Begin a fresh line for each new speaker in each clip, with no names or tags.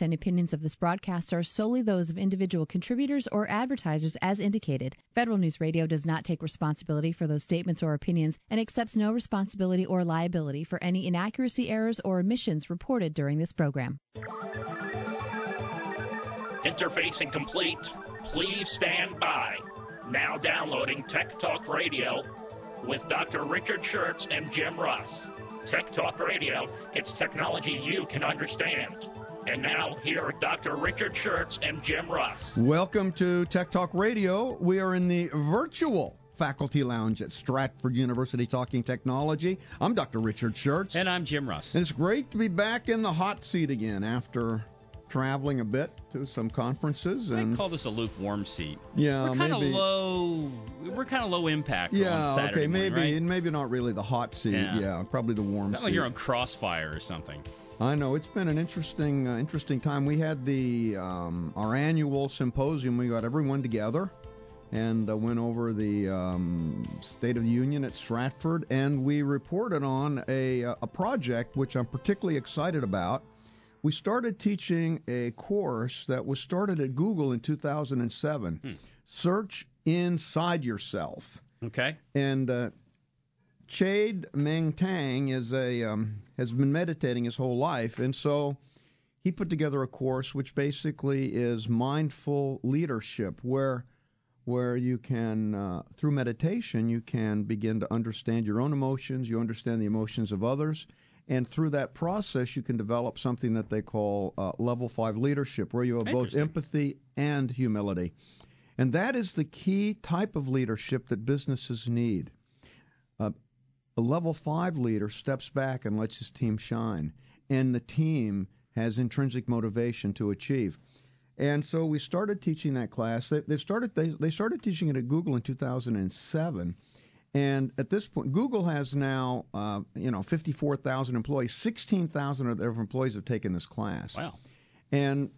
thoughts and opinions of this broadcast are solely those of individual contributors or advertisers as indicated. Federal News Radio does not take responsibility for those statements or opinions and accepts no responsibility or liability for any inaccuracy, errors, or omissions reported during this program.
Interfacing complete. Please stand by. Now downloading Tech Talk Radio with Dr. Richard Schertz and Jim Russ. Tech Talk Radio, it's technology you can understand. And now, here are Dr. Richard Schertz and Jim Russ.
Welcome to Tech Talk Radio. We are in the virtual faculty lounge at Stratford University talking technology. I'm Dr. Richard Schertz.
And I'm Jim Russ.
And it's great to be back in the hot seat again after traveling a bit to some conferences.
I call this a lukewarm seat.
Yeah,
we're kind of low. We're kind of low impact.
Yeah,
on Saturday
okay,
morning,
maybe
right?
maybe not really the hot seat. Yeah, probably the warm seat.
Like you're on Crossfire or something.
I know it's been an interesting time. We had the our annual symposium. We got everyone together and went over the State of the Union at Stratford, and we reported on a project which I'm particularly excited about. We started teaching a course that was started at Google in 2007, Search Inside Yourself.
Okay.
And Chade Meng Tang is has been meditating his whole life, and so he put together a course which basically is mindful leadership, where you can, through meditation, you can begin to understand your own emotions, you understand the emotions of others, and through that process, you can develop something that they call Level 5 leadership, where you have both empathy and humility. And that is the key type of leadership that businesses need. A Level 5 leader steps back and lets his team shine, and the team has intrinsic motivation to achieve. And so we started teaching that class. They started teaching it at Google in 2007. And at this point, Google has now, 54,000 employees. 16,000 of their employees have taken this class.
Wow!
And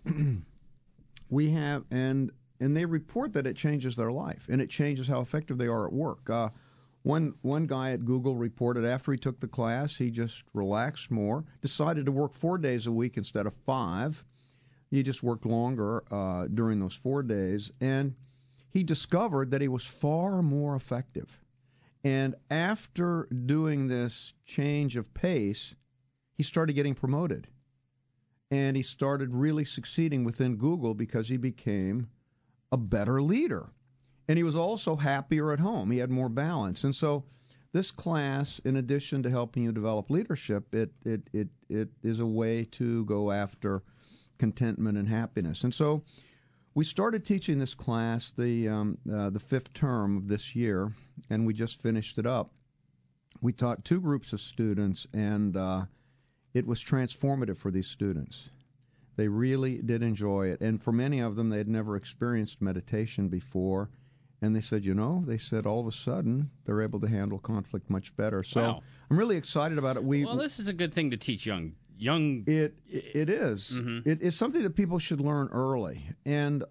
we have, and they report that it changes their life, and it changes how effective they are at work. One guy at Google reported after he took the class, he just relaxed more, decided to work 4 days a week instead of 5. He just worked longer during those 4 days, and he discovered that he was far more effective. And after doing this change of pace, he started getting promoted. And he started really succeeding within Google because he became a better leader. And he was also happier at home. He had more balance. And so this class, in addition to helping you develop leadership, it is a way to go after contentment and happiness. And so we started teaching this class the fifth term of this year, and we just finished it up. We taught 2 groups of students, and it was transformative for these students. They really did enjoy it. And for many of them, they had never experienced meditation before. And they said, all of a sudden, they're able to handle conflict much better. So
wow.
I'm really excited about it. Well,
this is a good thing to teach young.
It is. Mm-hmm. It's something that people should learn early, and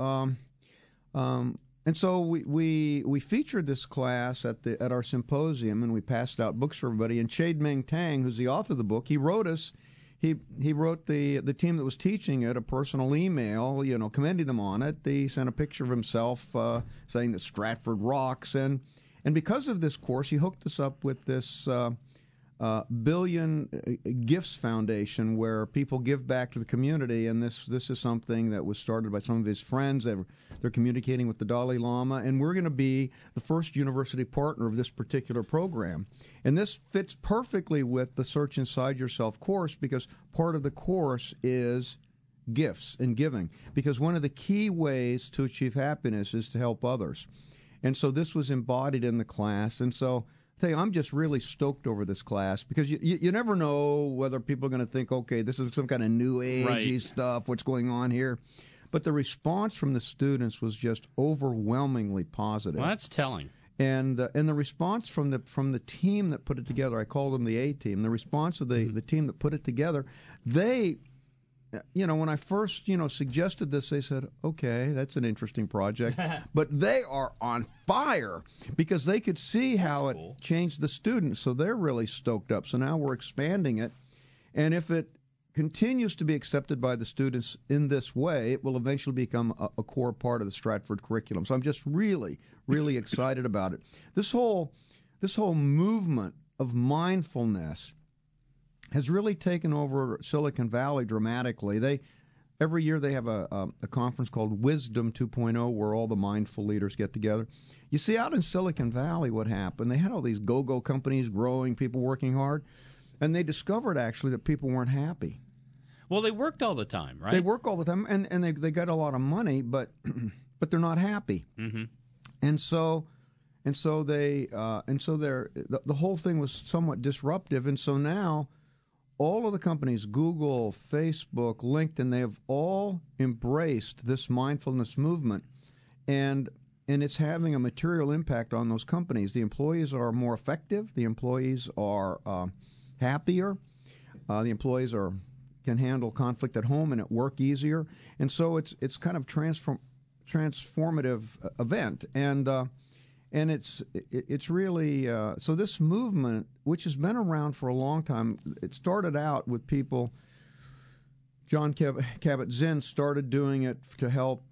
so we featured this class at our symposium, and we passed out books for everybody. And Chade Meng Tang, who's the author of the book, he wrote us. He wrote the team that was teaching it a personal email, commending them on it. He sent a picture of himself saying that Stratford rocks, and because of this course, he hooked us up with this. Billion Gifts Foundation, where people give back to the community, and this is something that was started by some of his friends. They're communicating with the Dalai Lama, and we're going to be the first university partner of this particular program. And this fits perfectly with the Search Inside Yourself course, because part of the course is gifts and giving, because one of the key ways to achieve happiness is to help others. And so this was embodied in the class, and so I'm just really stoked over this class, because you never know whether people are going to think, okay, this is some kind of new agey stuff, what's going on here. But the response from the students was just overwhelmingly positive.
Well, that's telling.
And the response from the team that put it together, I call them the A team. The response of the team that put it together, they, when I first suggested this, they said, okay, that's an interesting project, but they are on fire because they could see how it changed the students. So they're really stoked up. So now we're expanding it, and if it continues to be accepted by the students in this way, it will eventually become a core part of the Stratford curriculum. So I'm just really, really excited about it. This whole movement of mindfulness has really taken over Silicon Valley dramatically. Every year they have a conference called Wisdom 2.0 where all the mindful leaders get together. You see, out in Silicon Valley, what happened, they had all these go-go companies growing, people working hard, and they discovered actually that people weren't happy.
Well, they worked all the time, right?
They work all the time, and they got a lot of money, but they're not happy.
Mm-hmm.
And so the whole thing was somewhat disruptive, and so now all of the companies, Google, Facebook, LinkedIn, they have all embraced this mindfulness movement, and it's having a material impact on those companies. The employees are more effective. The employees are happier. The employees can handle conflict at home and at work easier, and so it's kind of transformative event, and it's really so this movement, which has been around for a long time, it started out with people. John Kabat-Zinn started doing it to help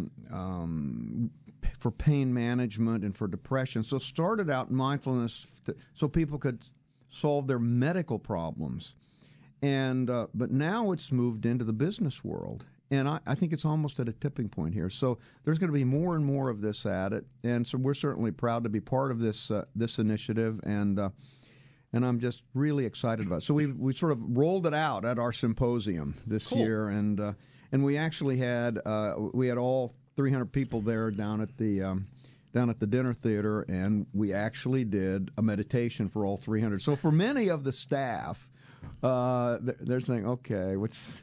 for pain management and for depression. So it started out mindfulness so people could solve their medical problems, and but now it's moved into the business world. And I think it's almost at a tipping point here. So there's going to be more and more of this at it, and so we're certainly proud to be part of this initiative, and I'm just really excited about it. So we sort of rolled it out at our symposium this year, and we actually had all 300 people there down at the dinner theater, and we actually did a meditation for all 300. So for many of the staff, they're saying, okay, what's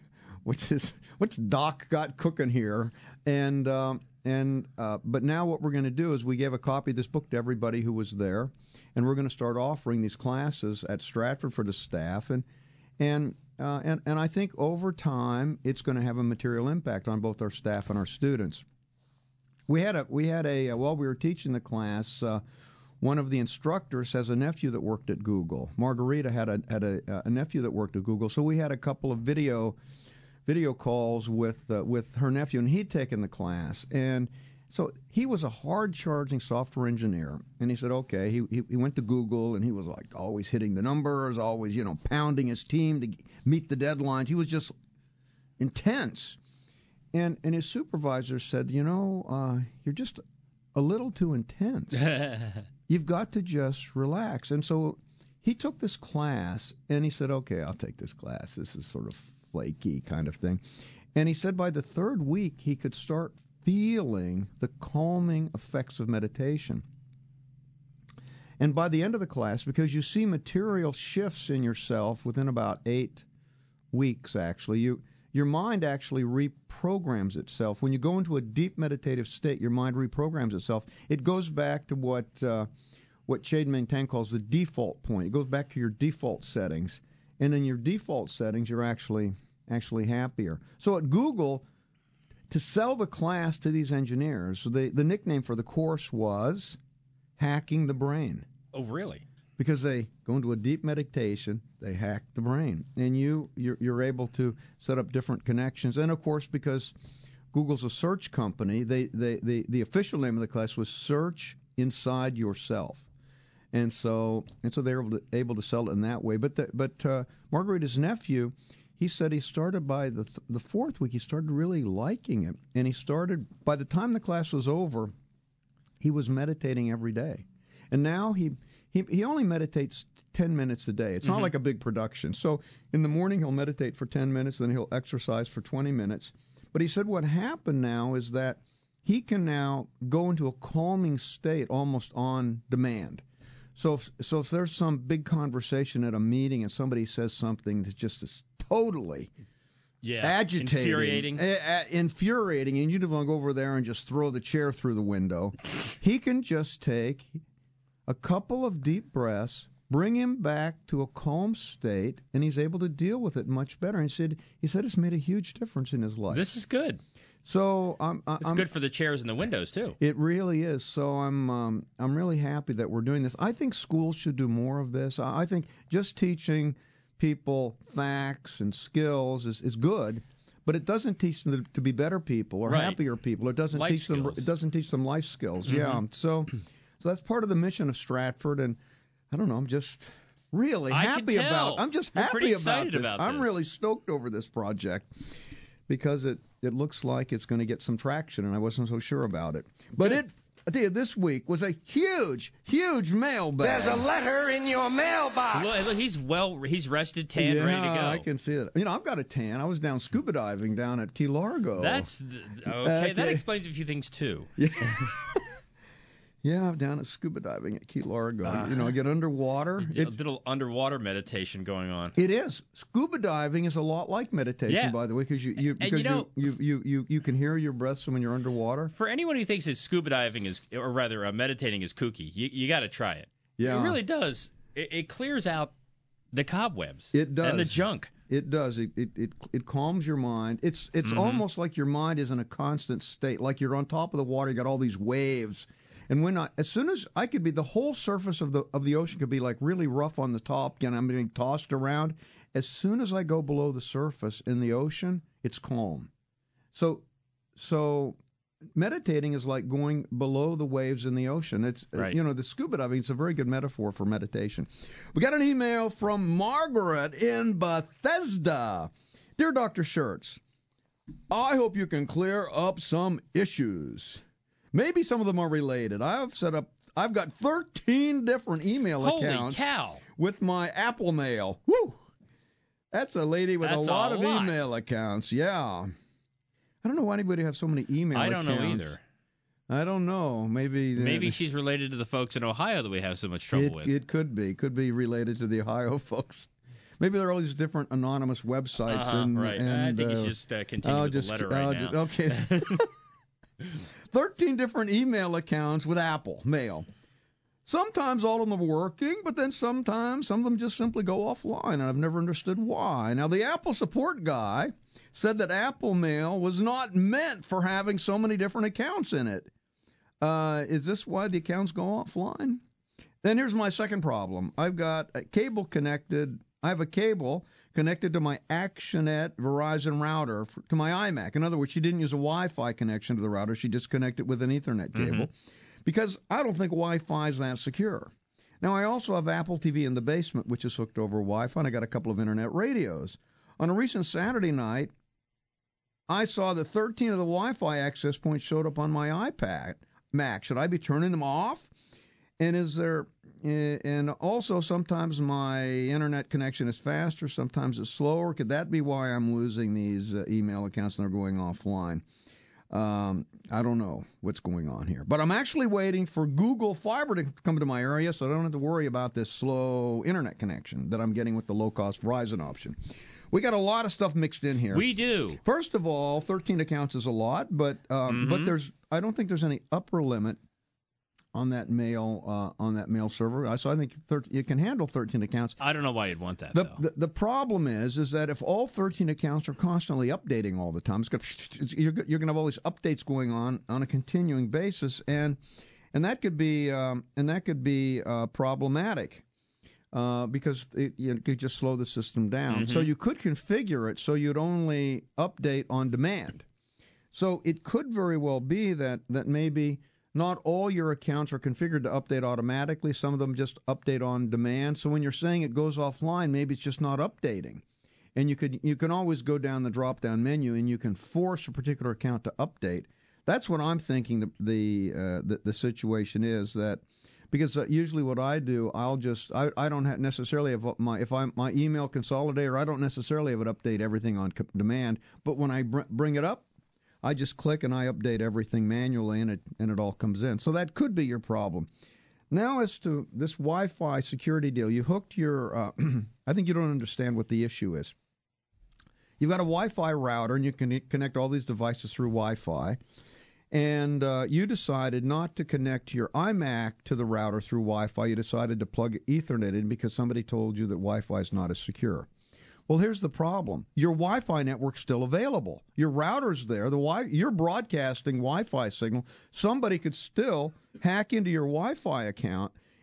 Doc got cooking here? But now what we're going to do is we gave a copy of this book to everybody who was there, and we're going to start offering these classes at Stratford for the staff, and I think over time it's going to have a material impact on both our staff and our students. We had a while we were teaching the class, one of the instructors has a nephew that worked at Google. Margarita had a nephew that worked at Google, so we had a couple of video calls with her nephew, and he'd taken the class, and so he was a hard-charging software engineer, and he said, okay, he went to Google, and he was like always hitting the numbers, always pounding his team to meet the deadlines. He was just intense, and his supervisor said, you're just a little too intense. You've got to just relax. And so he took this class, and he said, okay, I'll take this class. This is sort of flaky kind of thing. And he said by the third week, he could start feeling the calming effects of meditation. And by the end of the class, because you see material shifts in yourself within about 8 weeks, actually, your mind actually reprograms itself. When you go into a deep meditative state, your mind reprograms itself. It goes back to what Chade-Ming Tan calls the default point. It goes back to your default settings. And in your default settings, you're actually happier. So at Google, to sell the class to these engineers, the nickname for the course was Hacking the Brain.
Oh, really?
Because they go into a deep meditation, they hack the brain, and you're able to set up different connections. And of course, because Google's a search company, the official name of the class was Search Inside Yourself. And so they were able to sell it in that way. But Margarita's nephew, he said he started by the fourth week, he started really liking it. And he started, by the time the class was over, he was meditating every day. And now he only meditates 10 minutes a day. It's not like a big production. So in the morning he'll meditate for 10 minutes, then he'll exercise for 20 minutes. But he said what happened now is that he can now go into a calming state almost on demand. So if there's some big conversation at a meeting and somebody says something that just is totally agitating, infuriating, and you don't want to go over there and just throw the chair through the window, he can just take a couple of deep breaths, bring him back to a calm state, and he's able to deal with it much better. And he said it's made a huge difference in his life.
This is good.
So
it's good for the chairs and the windows too.
It really is. So I'm really happy that we're doing this. I think schools should do more of this. I think just teaching people facts and skills is good, but it doesn't teach them to be better people or happier people. It doesn't teach them. It doesn't teach them life skills. Mm-hmm. Yeah. So that's part of the mission of Stratford, and I don't know. I'm just really happy about. I'm just happy about this. I'm really stoked over this project because it looks like it's going to get some traction, and I wasn't so sure about it. But I tell you, this week was a huge mailbag.
There's a letter in your mailbox.
Look, he's rested, tan, ready to go.
I can see it. I've got a tan. I was down scuba diving down at Key Largo.
Okay. That explains a few things too.
Yeah. Yeah, I'm down at scuba diving at Key Largo. I get underwater.
It's a little underwater meditation going on.
It is. Scuba diving is a lot like meditation, by the way, because you can hear your breath when you're underwater.
For anyone who thinks that scuba diving is, or rather, meditating is kooky, you got to try it.
Yeah,
it really does. It clears out the cobwebs.
It does,
and the junk.
It does. It calms your mind. It's almost like your mind is in a constant state, like you're on top of the water. You got all these waves. And as soon as I could be, the whole surface of the ocean could be like really rough on the top, and I'm being tossed around. As soon as I go below the surface in the ocean, it's calm. So meditating is like going below the waves in the ocean. It's the scuba diving. It's a very good metaphor for meditation. We got an email from Margaret in Bethesda. Dear Dr. Schertz, I hope you can clear up some issues. Maybe some of them are related. I've got 13 different email accounts with my Apple Mail. Woo! That's a lady with a lot of email accounts. Yeah. I don't know why anybody has so many email accounts.
I don't know either.
I don't know. Maybe
she's related to the folks in Ohio that we have so much trouble with.
It could be. Could be related to the Ohio folks. Maybe there are all these different anonymous websites.
Right. I think you should just continue with the letter right now.
Okay. 13 different email accounts with Apple Mail. Sometimes all of them are working, but then sometimes some of them just simply go offline, and I've never understood why. Now, the Apple support guy said that Apple Mail was not meant for having so many different accounts in it. Is this why the accounts go offline? Then here's my second problem. I've got a cable connected. I have a cable connected to my Actionnet Verizon router to my iMac. In other words, she didn't use a Wi-Fi connection to the router. She just connected with an Ethernet cable because I don't think Wi-Fi is that secure. Now, I also have Apple TV in the basement, which is hooked over Wi-Fi, and I got a couple of internet radios. On a recent Saturday night, I saw that 13 of the Wi-Fi access points showed up on my iPad Mac. Should I be turning them off? And also, sometimes my internet connection is faster, sometimes it's slower. Could that be why I'm losing these email accounts and they're going offline? I don't know what's going on here. But I'm actually waiting for Google Fiber to come to my area so I don't have to worry about this slow internet connection that I'm getting with the low-cost Verizon option. We got a lot of stuff mixed in here.
We do.
First of all, 13 accounts is a lot, but I don't think there's any upper limit on that mail server. So I think you can handle 13 accounts.
I don't know why you'd want that, though.
The problem is that if all 13 accounts are constantly updating all the time, you're going to have all these updates going on a continuing basis, and that could be problematic. Because it could just slow the system down. So you could configure it so you'd only update on demand. So it could very well be that maybe not all your accounts are configured to update automatically. Some of them just update on demand. So when you're saying it goes offline, maybe it's just not updating. And you can always go down the drop-down menu and you can force a particular account to update. That's what I'm thinking the situation is, that because usually what I do, I don't necessarily have my email consolidator, I don't necessarily have it update everything on demand, but when I bring it up, I just click and I update everything manually, and it all comes in. So that could be your problem. Now, as to this Wi-Fi security deal, you hooked your. I think you don't understand what the issue is. You've got a Wi-Fi router, and you can connect all these devices through Wi-Fi. And you decided not to connect your iMac to the router through Wi-Fi. You decided to plug Ethernet in because somebody told you that Wi-Fi is not as secure. Well, here's the problem. Your Wi-Fi network's still available. Your router's there. You're broadcasting Wi-Fi signal. Somebody could still hack into your Wi-Fi account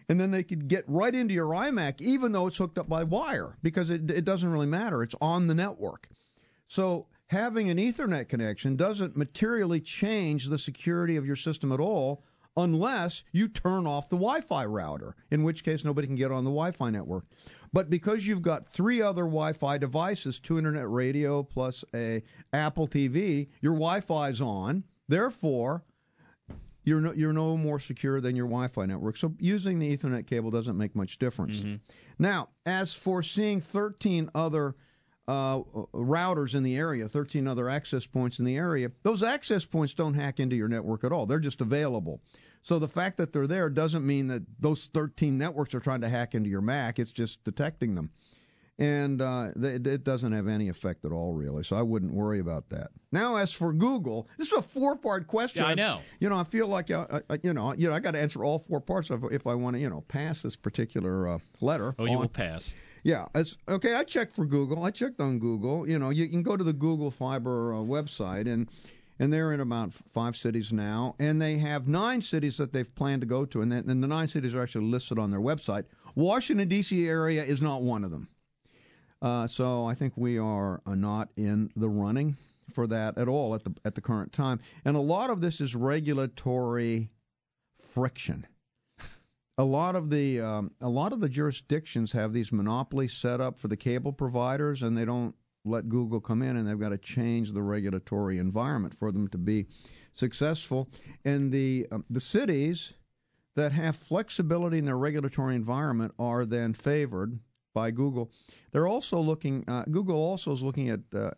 and then they could get right into your iMac, even though it's hooked up by wire, because it doesn't really matter. It's on the network. So having an Ethernet connection doesn't materially change the security of your system at all unless you turn off the Wi-Fi router, in which case nobody can get on the Wi-Fi network. But because you've got 3 other Wi-Fi devices, 2 internet radio plus a Apple TV, your Wi-Fi's on. Therefore, you're no more secure than your Wi-Fi network. So using the Ethernet cable doesn't make much difference. Mm-hmm. Now, as for seeing 13 other routers in the area, 13 other access points in the area, those access points don't hack into your network at all. They're just available. So the fact that they're there doesn't mean that those 13 networks are trying to hack into your Mac. It's just detecting them. And it doesn't have any effect at all, really. So I wouldn't worry about that. Now, as for Google, this is a 4-part question.
Yeah, I know.
I feel like I got to answer all 4 parts if I want to, pass this particular letter.
Oh, you will pass.
Yeah. Okay, I checked for Google. I checked on Google. You can go to the Google Fiber website, and they're in about 5 cities now, and they have 9 cities that they've planned to go to, and the 9 cities are actually listed on their website. Washington, D.C. area is not one of them. So I think we are not in the running for that at all at the current time. And a lot of this is regulatory friction. A lot of the jurisdictions have these monopolies set up for the cable providers, and they don't let Google come in, and they've got to change the regulatory environment for them to be successful. And the cities that have flexibility in their regulatory environment are then favored by Google. They're also looking. Google also is looking at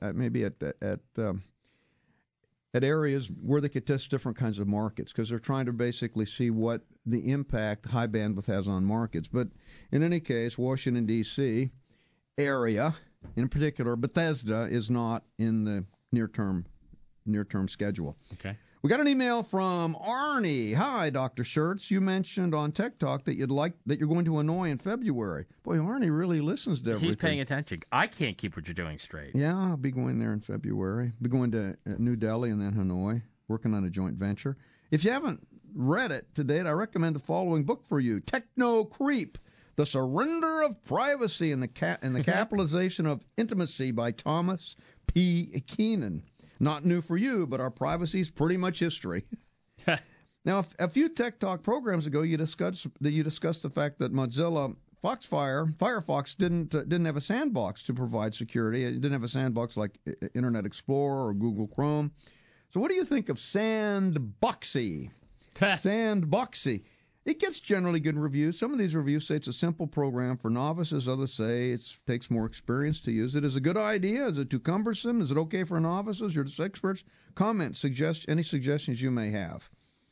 areas where they could test different kinds of markets, because they're trying to basically see what the impact high bandwidth has on markets. But in any case, Washington, D.C. area, in particular, Bethesda, is not in the near-term schedule.
Okay.
We got an email from Arnie. Hi, Dr. Schertz. You mentioned on Tech Talk that you're going to Hanoi in February. Boy, Arnie really listens to everything.
He's paying attention. I can't keep what you're doing straight.
Yeah, I'll be going there in February. Be going to New Delhi and then Hanoi, working on a joint venture. If you haven't read it to date, I recommend the following book for you: Techno Creep: The Surrender of Privacy and the Capitalization of Intimacy by Thomas P. Keenan. Not new for you, but our privacy is pretty much history. Now, a few Tech Talk programs ago, you discussed the fact that Mozilla Firefox didn't have a sandbox to provide security. It didn't have a sandbox like Internet Explorer or Google Chrome. So, what do you think of Sandboxy? Sandboxy. It gets generally good reviews. Some of these reviews say it's a simple program for novices. Others say it takes more experience to use it. Is it a good idea? Is it too cumbersome? Is it okay for novices? You're just experts. Comment, any suggestions you may have.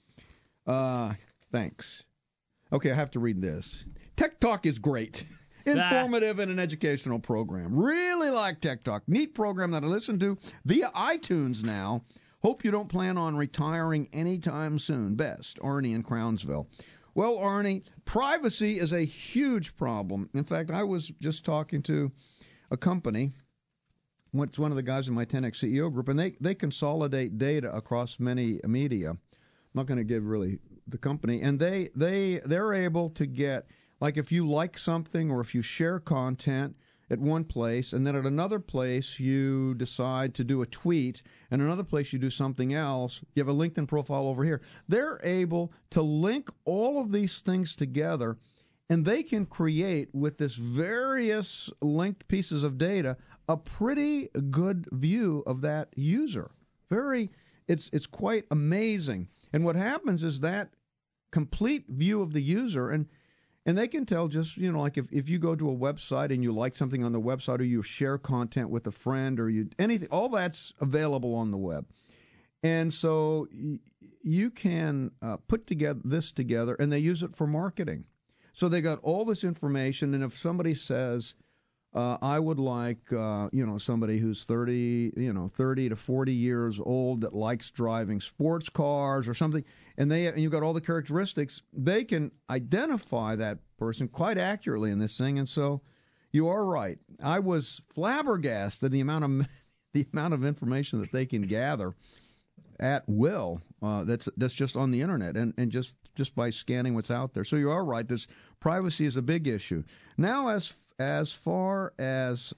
Thanks. Okay, I have to read this. Tech Talk is great. Informative and an educational program. Really like Tech Talk. Neat program that I listen to via iTunes now. Hope you don't plan on retiring anytime soon. Best, Arnie in Crownsville. Well, Arnie, privacy is a huge problem. In fact, I was just talking to a company. It's one of the guys in my 10X CEO group, and they consolidate data across many media. I'm not going to give really the company. And they're able to get, like, if you like something or if you share content at one place, and then at another place you decide to do a tweet, and another place you do something else, you have a LinkedIn profile over here. They're able to link all of these things together, and they can create, with this various linked pieces of data, a pretty good view of that user. It's quite amazing. And what happens is that complete view of the user, and they can tell just, like if you go to a website and you like something on the website, or you share content with a friend, or anything, all that's available on the web. And so you can put this together, and they use it for marketing. So they got all this information, and if somebody says, I would like, somebody who's 30 to 40 years old that likes driving sports cars or something, and you've got all the characteristics, they can identify that person quite accurately in this thing. And so you are right. I was flabbergasted the amount of information that they can gather at will. That's just on the internet, and just just by scanning what's out there. So you are right. This privacy is a big issue. Now, as far as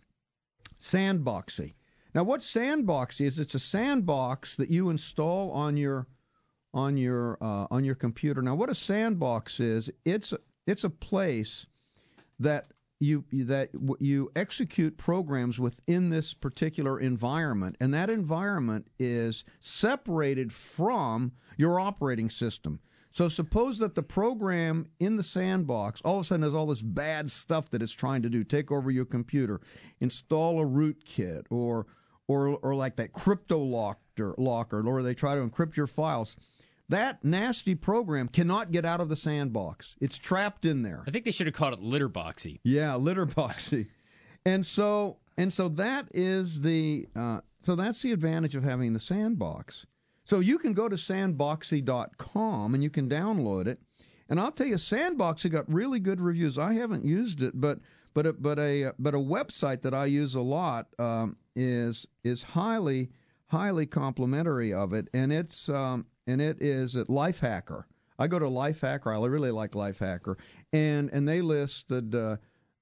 Sandboxy. Now, what Sandboxy is? It's a sandbox that you install on your computer. Now, what a sandbox is? It's a place that you execute programs within this particular environment, and that environment is separated from your operating system. So suppose that the program in the sandbox all of a sudden has all this bad stuff that it's trying to do, take over your computer, install a rootkit, or like that crypto locker, or they try to encrypt your files. That nasty program cannot get out of the sandbox. It's trapped in there.
I think they should have called it Litterboxy.
Yeah, Litterboxy. And so that is that's the advantage of having the sandbox. So you can go to sandboxy.com and you can download it. And I'll tell you, Sandboxy got really good reviews. I haven't used it, but a website that I use a lot is highly complimentary of it, and it is at Lifehacker. I go to Lifehacker. I really like Lifehacker, and they listed the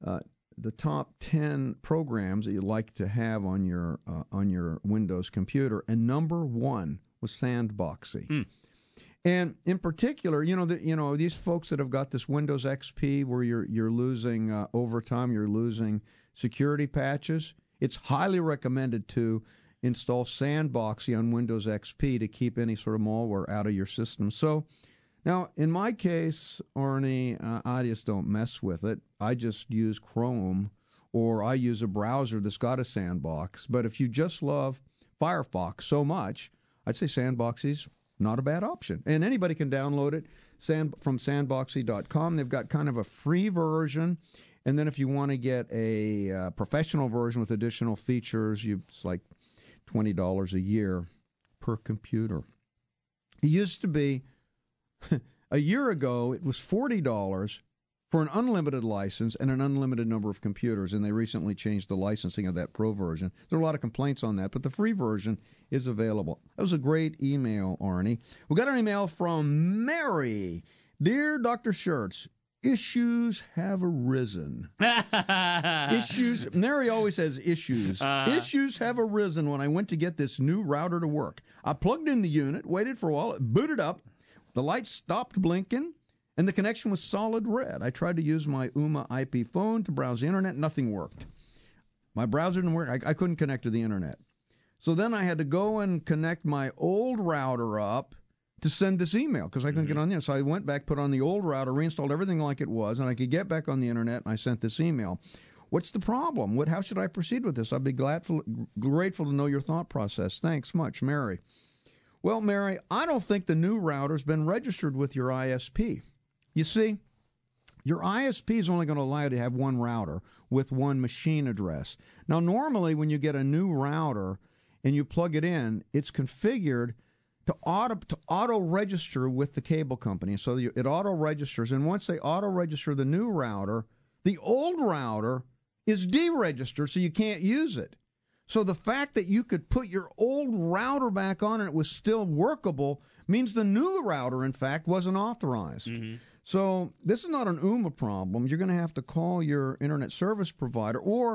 top 10 programs that you'd like to have on your Windows computer, and number one was Sandboxy. And in particular, these folks that have got this Windows XP where you're losing over time, you're losing security patches. It's highly recommended to install Sandboxy on Windows XP to keep any sort of malware out of your system. So now, in my case, Arnie, I just don't mess with it. I just use Chrome, or I use a browser that's got a sandbox. But if you just love Firefox so much, I'd say Sandboxy's not a bad option. And anybody can download it from sandboxy.com. They've got kind of a free version. And then if you want to get a professional version with additional features, it's like $20 a year per computer. It used to be, a year ago, it was $40 for an unlimited license and an unlimited number of computers, and they recently changed the licensing of that pro version. There are a lot of complaints on that, but the free version is available. That was a great email, Arnie. We got an email from Mary. Dear Dr. Schertz, issues have arisen. Issues. Mary always says issues. Issues have arisen when I went to get this new router to work. I plugged in the unit, waited for a while, it booted up. The lights stopped blinking, and the connection was solid red. I tried to use my Ooma IP phone to browse the internet. Nothing worked. My browser didn't work. I couldn't connect to the internet. So then I had to go and connect my old router up to send this email because I couldn't get on there. So I went back, put on the old router, reinstalled everything like it was, and I could get back on the internet, and I sent this email. What's the problem? How should I proceed with this? I'd be grateful to know your thought process. Thanks much, Mary. Well, Mary, I don't think the new router's been registered with your ISP. You see, your ISP is only going to allow you to have one router with one machine address. Now, normally when you get a new router and you plug it in, it's configured to auto-register with the cable company. So it auto-registers, and once they auto-register the new router, the old router is deregistered, so you can't use it. So the fact that you could put your old router back on and it was still workable means the new router, in fact, wasn't authorized. Mm-hmm. So this is not an Ooma problem. You're going to have to call your internet service provider, or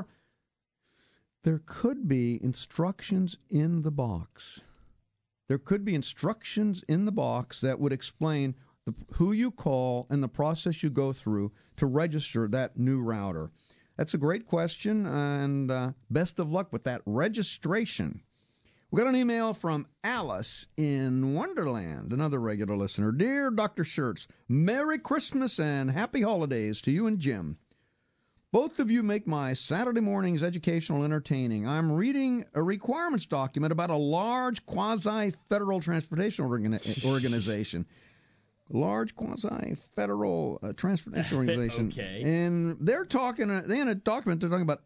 there could be instructions in the box. There could be instructions in the box that would explain who you call and the process you go through to register that new router. That's a great question, and best of luck with that registration. We got an email from Alice in Wonderland, another regular listener. Dear Dr. Schertz, Merry Christmas and Happy Holidays to you and Jim. Both of you make my Saturday mornings educational and entertaining. I'm reading a requirements document about a large quasi-federal transportation organization. Large quasi-federal transportation organization.
Okay.
And they're talking, in a document, they're talking about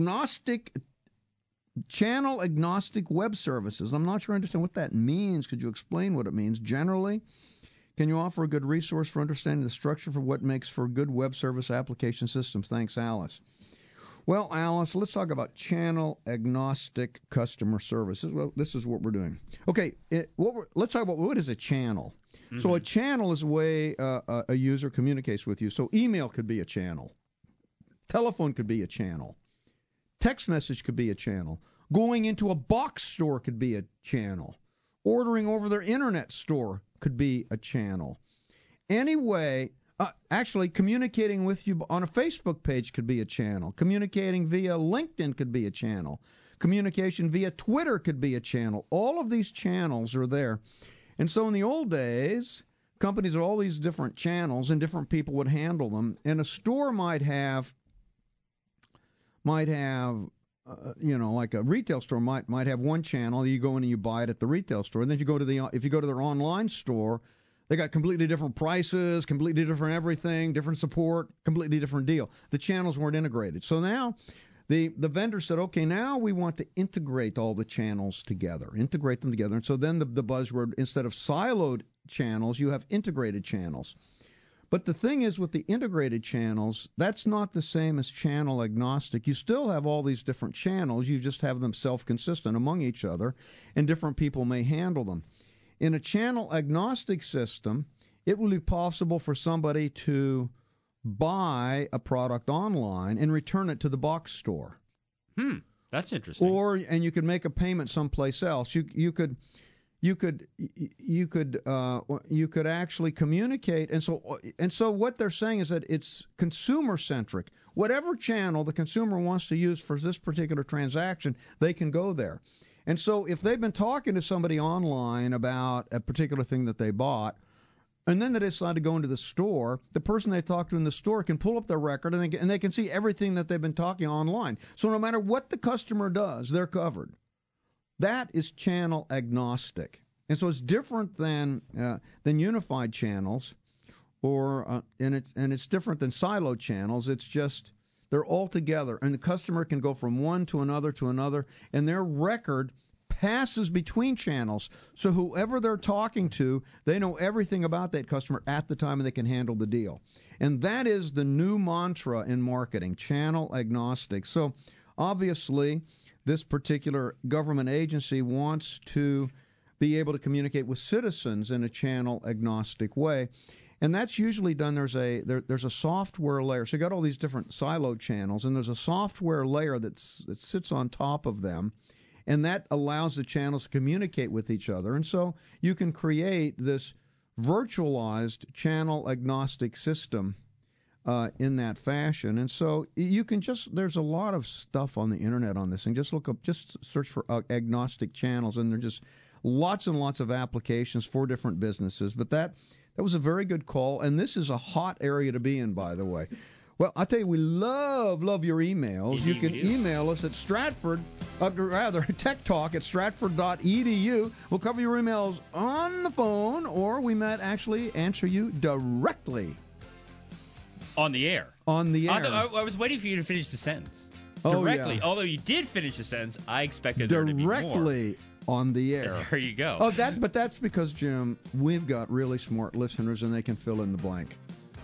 channel agnostic web services. I'm not sure I understand what that means. Could you explain what it means generally? Can you offer a good resource for understanding the structure for what makes for good web service application systems? Thanks, Alice. Well, Alice, let's talk about channel agnostic customer services. Well, this is what we're doing. Okay, let's talk about what is a channel. So a channel is a way a user communicates with you. So email could be a channel. Telephone could be a channel. Text message could be a channel. Going into a box store could be a channel. Ordering over their internet store could be a channel. Anyway, actually communicating with you on a Facebook page could be a channel. Communicating via LinkedIn could be a channel. Communication via Twitter could be a channel. All of these channels are there. And so in the old days, companies had all these different channels and different people would handle them. And a store might have like a retail store might have one channel. You go in and you buy it at the retail store. And then if you go to their online store, they got completely different prices, completely different everything, different support, completely different deal. The channels weren't integrated. So now the vendor said, okay, now we want to integrate all the channels together, integrate them together. And so then the buzzword, instead of siloed channels, you have integrated channels. But the thing is, with the integrated channels, that's not the same as channel agnostic. You still have all these different channels. You just have them self-consistent among each other, and different people may handle them. In a channel agnostic system, it will be possible for somebody to buy a product online and return it to the box store.
That's interesting.
And you could make a payment someplace else. You could actually communicate, and so what they're saying is that it's consumer centric. Whatever channel the consumer wants to use for this particular transaction, they can go there. And so if they've been talking to somebody online about a particular thing that they bought, and then they decide to go into the store, the person they talked to in the store can pull up their record and they can see everything that they've been talking online. So no matter what the customer does, they're covered. That is channel agnostic, and so it's different than unified channels, and it's different than siloed channels. It's just they're all together, and the customer can go from one to another, and their record passes between channels. So whoever they're talking to, they know everything about that customer at the time, and they can handle the deal. And that is the new mantra in marketing: channel agnostic. So obviously, this particular government agency wants to be able to communicate with citizens in a channel agnostic way. And that's usually done. There's a software layer. So you got all these different siloed channels, and there's a software layer that sits on top of them, and that allows the channels to communicate with each other. And so you can create this virtualized channel agnostic system in that fashion. And so you can there's a lot of stuff on the internet on this, and just search for agnostic channels, and there's just lots and lots of applications for different businesses. But that was a very good call, and this is a hot area to be in, by the way. Well, I tell you, we love your emails. You can email us at Tech Talk at stratford.edu. We'll cover your emails on the phone, or we might actually answer you directly.
On the air.
On the air.
I was waiting for you to finish the sentence.
Oh,
directly.
yeah.
Although you did finish the sentence, I expected there to be more.
Directly on the air.
There you go.
But that's because, Jim, we've got really smart listeners, and they can fill in the blank.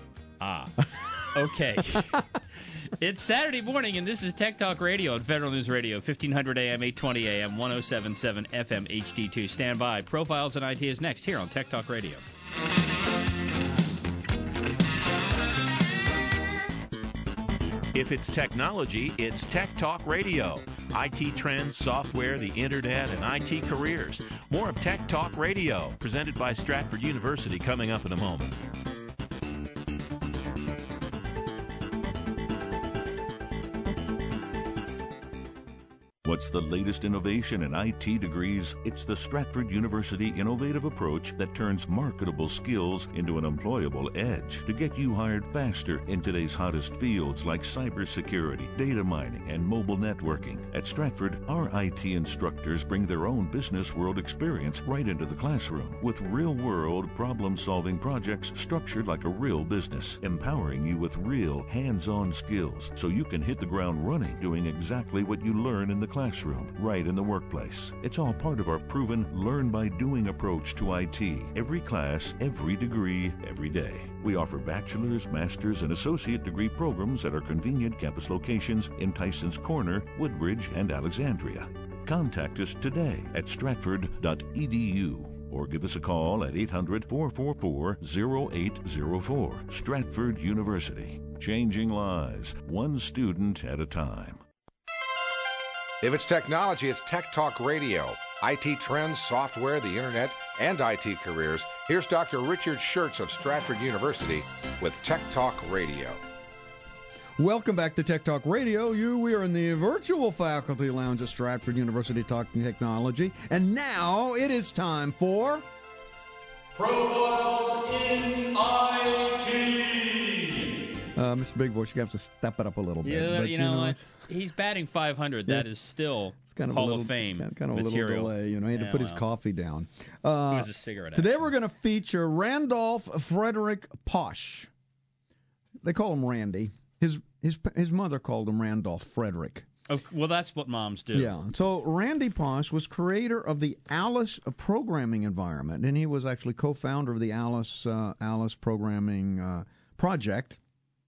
Okay. It's Saturday morning, and this is Tech Talk Radio on Federal News Radio, 1500 AM, 820 AM, 107.7 FM HD2. Stand by. Profiles and IT is next here on Tech Talk Radio.
If it's technology, it's Tech Talk Radio. IT trends, software, the internet, and IT careers. More of Tech Talk Radio, presented by Stratford University, coming up in a moment.
What's the latest innovation in IT degrees? It's the Stratford University innovative approach that turns marketable skills into an employable edge to get you hired faster in today's hottest fields like cybersecurity, data mining, and mobile networking. At Stratford, our IT instructors bring their own business world experience right into the classroom with real-world problem-solving projects structured like a real business, empowering you with real hands-on skills so you can hit the ground running doing exactly what you learn in the classroom, right in the workplace. It's all part of our proven learn-by-doing approach to IT. Every class, every degree, every day. We offer bachelor's, master's, and associate degree programs at our convenient campus locations in Tysons Corner, Woodbridge, and Alexandria. Contact us today at stratford.edu. or give us a call at 800-444-0804. Stratford University, changing lives, one student at a time.
If it's technology, it's Tech Talk Radio. IT trends, software, the internet, and IT careers. Here's Dr. Richard Schertz of Stratford University with Tech Talk Radio.
Welcome back to Tech Talk Radio. We are in the virtual faculty lounge at Stratford University talking technology. And now it is time for
Profiles in IT.
Mr. Big Voice, you have to step it up a little bit.
Yeah,
but,
you know what? He's batting 500. That is still
kind of
Hall of Fame
kind of
material.
A little delay. He had to put his coffee down.
It was a cigarette.
Today
actually.
we're going to feature Randolph Frederick Posh. They call him Randy. His mother called him Randolph Frederick.
Oh, well, that's what moms do.
Yeah. So Randy Posh was creator of the Alice programming environment, and he was actually co-founder of the Alice programming project.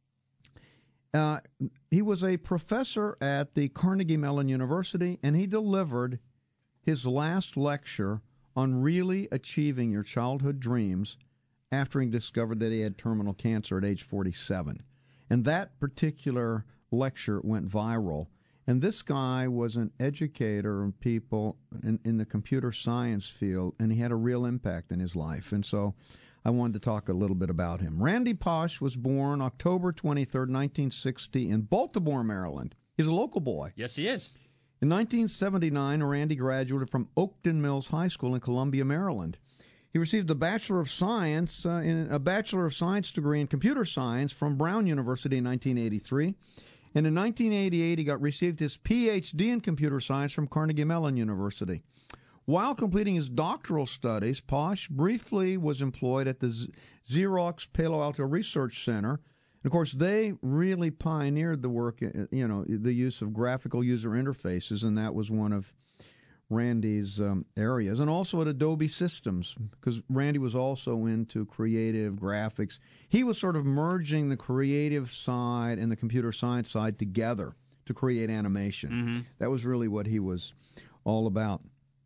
He was a professor at the Carnegie Mellon University, and he delivered his last lecture on really achieving your childhood dreams after he discovered that he had terminal cancer at age 47. And that particular lecture went viral. And this guy was an educator of people in the computer science field, and he had a real impact in his life. And so I wanted to talk a little bit about him. Randy Posh was born October 23rd, 1960 in Baltimore, Maryland. He's a local boy.
Yes, he is.
In 1979, Randy graduated from Oakton Mills High School in Columbia, Maryland. He received a Bachelor of Science degree in Computer Science from Brown University in 1983. And in 1988, he received his Ph.D. in Computer Science from Carnegie Mellon University. While completing his doctoral studies, Posh briefly was employed at the Xerox Palo Alto Research Center. And of course, they really pioneered the work, the use of graphical user interfaces, and that was one of Randy's areas. And also at Adobe Systems, because Randy was also into creative graphics. He was sort of merging the creative side and the computer science side together to create animation. Mm-hmm. That was really what he was all about.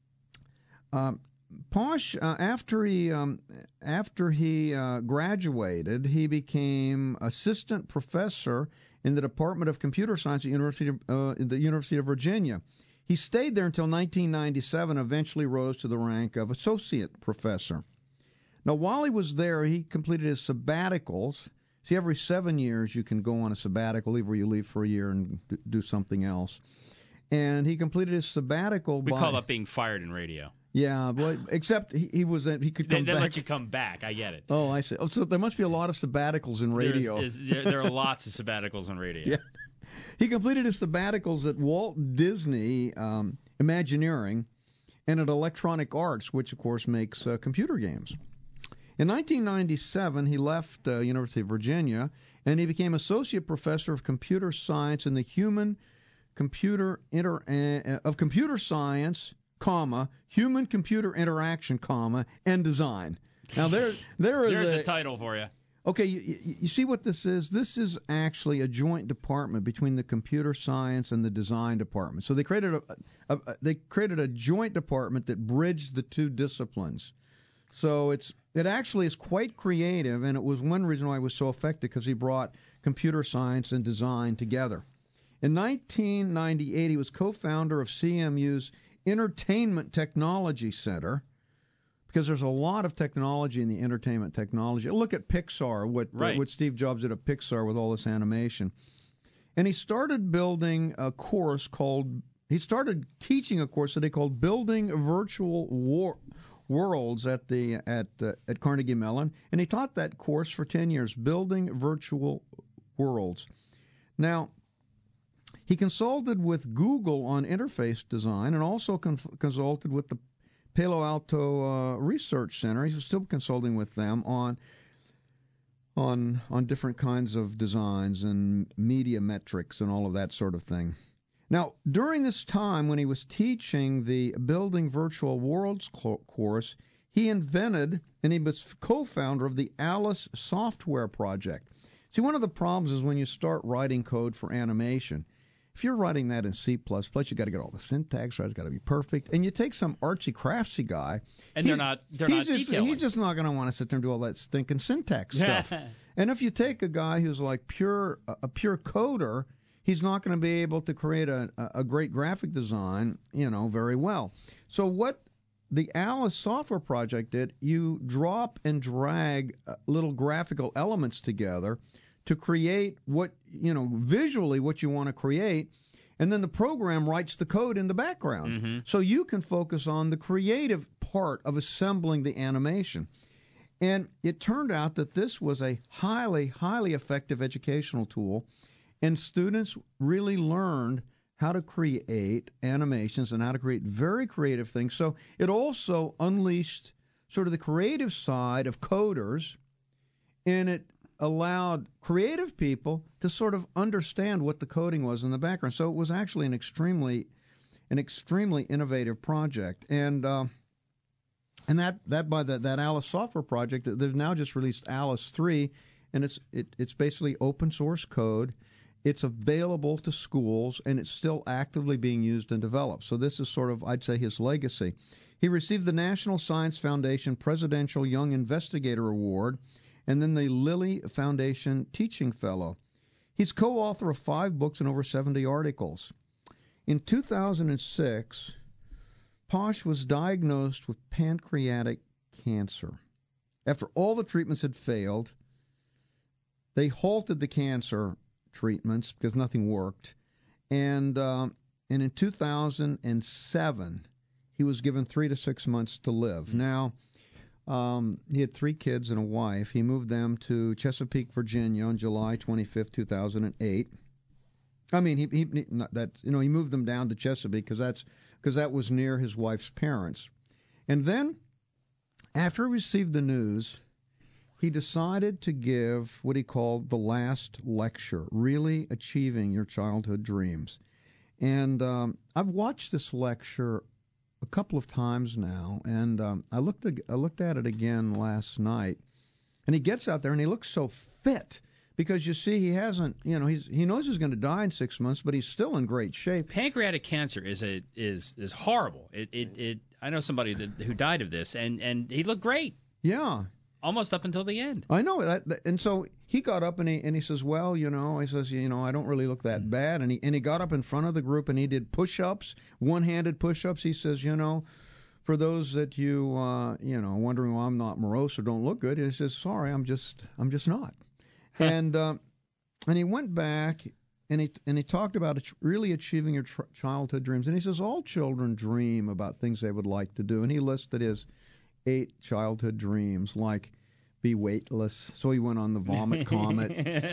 Posh, after he graduated, he became assistant professor in the Department of Computer Science at the University of Virginia. He stayed there until 1997, eventually rose to the rank of associate professor. Now, while he was there, he completed his sabbaticals. See, every 7 years you can go on a sabbatical, where you leave for a year and do something else. And he completed his sabbatical.
We call that being fired in radio.
Yeah, but except he could come back.
They let you come back. I get it.
Oh, I see. Oh, so there must be a lot of sabbaticals in radio.
There are lots of sabbaticals in radio.
Yeah. He completed his sabbaticals at Walt Disney Imagineering and at Electronic Arts, which, of course, makes computer games. In 1997, he left University of Virginia, and he became associate professor of computer science in the Computer Science, human-computer interaction, and design. Now, there's
a title for you.
Okay, you see what this is? This is actually a joint department between the computer science and the design department. So they created a joint department that bridged the two disciplines. So it actually is quite creative, and it was one reason why it was so effective, because he brought computer science and design together. In 1998, he was co-founder of CMU's Entertainment Technology Center, because there's a lot of technology in the entertainment technology. Look at Pixar, what Steve Jobs did at Pixar with all this animation. And he started building a course he started teaching a course that they called Building Virtual Worlds at Carnegie Mellon. And he taught that course for 10 years, Building Virtual Worlds. Now, he consulted with Google on interface design and also consulted with the Palo Alto Research Center. He's still consulting with them on different kinds of designs and media metrics and all of that sort of thing. Now, during this time when he was teaching the Building Virtual Worlds course, he invented and he was co-founder of the Alice software project. See, one of the problems is when you start writing code for animation, if you're writing that in C++, you got to get all the syntax right. It's got to be perfect. And you take some artsy-craftsy guy,
and they're not detailing.
He's just not going to want to sit there and do all that stinking syntax stuff. And if you take a guy who's like a pure coder, he's not going to be able to create a great graphic design, very well. So what the Alice software project did, you drop and drag little graphical elements together to create visually what you want to create, and then the program writes the code in the background. Mm-hmm. So you can focus on the creative part of assembling the animation. And it turned out that this was a highly, highly effective educational tool, and students really learned how to create animations and how to create very creative things. So it also unleashed sort of the creative side of coders, and it allowed creative people to sort of understand what the coding was in the background. So it was actually an extremely innovative project. And that by that Alice software project, they've now just released Alice 3, and it's basically open source code. It's available to schools, and it's still actively being used and developed. So this is sort of, I'd say, his legacy. He received the National Science Foundation Presidential Young Investigator Award and then the Lilly Foundation Teaching Fellow. He's co-author of 5 books and over 70 articles. In 2006, Posh was diagnosed with pancreatic cancer. After all the treatments had failed, they halted the cancer treatments because nothing worked. And in 2007, he was given 3 to 6 months to live. Mm-hmm. Now, he had 3 kids and a wife. He moved them to Chesapeake, Virginia on July 25th, 2008. I mean, he moved them down to Chesapeake because that was near his wife's parents. And then, after he received the news, he decided to give what he called the last lecture, Really Achieving Your Childhood Dreams. And I've watched this lecture a couple of times now, and I looked at it again last night. And he gets out there, and he looks so fit because, you see, he hasn't, he knows he's going to die in 6 months, but he's still in great shape.
Pancreatic cancer is horrible. I know somebody who died of this, and he looked great.
Yeah.
Almost up until the end.
I know that, and so he got up and he says, "Well, I don't really look that bad." And he got up in front of the group and he did push-ups, one-handed push-ups. He says, for those that you wondering why I'm not morose or don't look good, he says, "Sorry, I'm just not." And he went back and he talked about really achieving your childhood dreams. And he says all children dream about things they would like to do, and he listed his 8 childhood dreams, like be weightless. So he went on the Vomit Comet,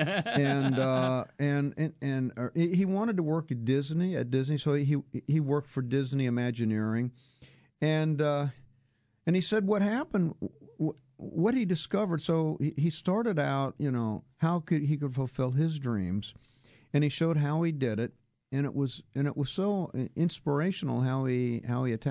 and he wanted to work at Disney. So he worked for Disney Imagineering, and he said what happened, what he discovered. So he started out, how he could fulfill his dreams, and he showed how he did it, and it was so inspirational how he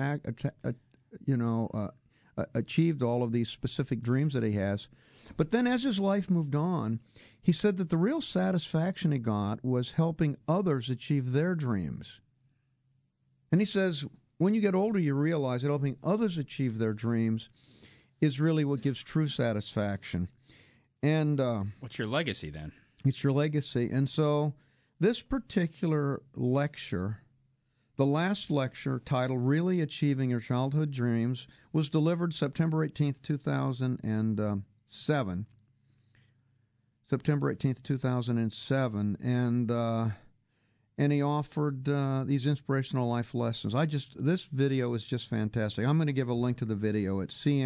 achieved all of these specific dreams that he has. But then as his life moved on, he said that the real satisfaction he got was helping others achieve their dreams. And he says, when you get older, you realize that helping others achieve their dreams is really what gives true satisfaction. And
what's your legacy then?
It's your legacy. And so this particular lecture, the last lecture, titled Really Achieving Your Childhood Dreams, was delivered September 18th, 2007. September 18th, 2007. And he offered these inspirational life lessons. This video is just fantastic. I'm going to give a link to the video at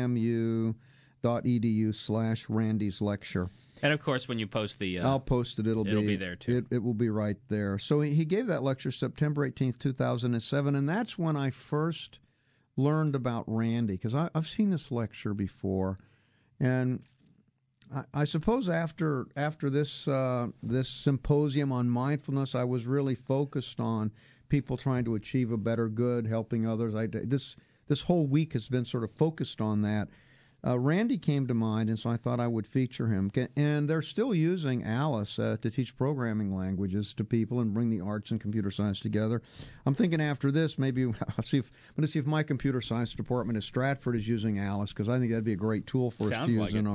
cmu.edu/Randy's lecture.
And, of course, when you post the...
I'll post it. It'll be
there, too.
It will be right there. So he gave that lecture September 18th, 2007, and that's when I first learned about Randy, because I've seen this lecture before. And I suppose after this this symposium on mindfulness, I was really focused on people trying to achieve a better good, helping others. This whole week has been sort of focused on that. Randy came to mind, and so I thought I would feature him. And they're still using Alice to teach programming languages to people and bring the arts and computer science together. I'm thinking after this, maybe I'm going to see if my computer science department at Stratford is using Alice, because I think that'd be a great tool for us to use in